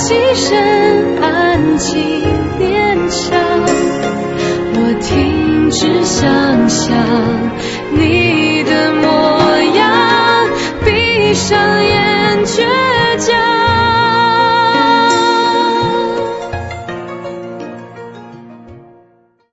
几声安静念想，我停止想象你的模样，闭上眼却